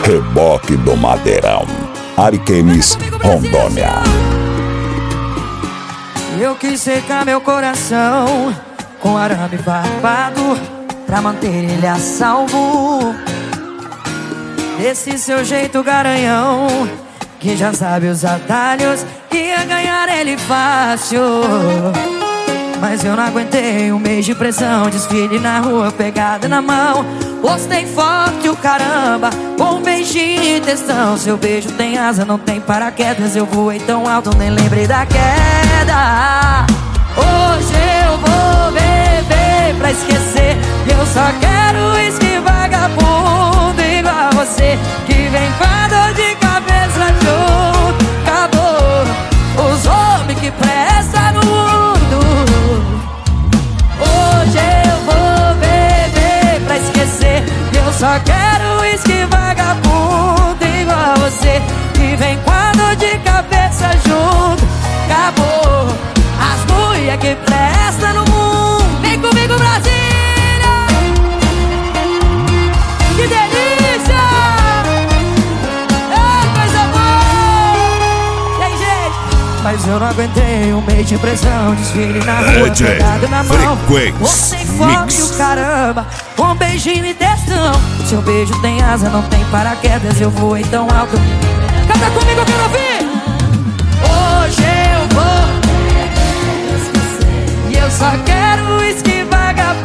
Reboque do Madeirão, Ariquemes, Rondônia. Eu quis secar meu coração com arame farpado pra manter ele a salvo desse seu jeito garanhão, que já sabe os atalhos, que ia ganhar ele fácil. Mas eu não aguentei um mês de pressão, desfile na rua, pegada na mão. Postei forte o caramba, com um beijinho e textão. Seu beijo tem asa, não tem paraquedas. Eu voei tão alto, nem lembrei da queda. Hoje eu vou beber pra esquecer. Eu só quero uísque vagabundo igual você, que vem com a dor de cabeça junto. Acabou os homens que prestam no mundo. Hoje eu vou beber pra esquecer. Eu só quero uísque vagabundo igual você, que vem com a dor de cabeça junto. Acabou as mulheres que prestam no mundo. Vem comigo, Brasília! Que delícia! É coisa boa! E aí, gente? Mas eu não aguentei um mês de pressão, desfile na rua, pegado na mão. Você forte o caramba, com um beijinho e textão. Seu beijo tem asa, não tem paraquedas. Eu voei tão alto. Canta comigo, eu quero ouvir! Hoje eu vou, e eu só quero uísque vagabundo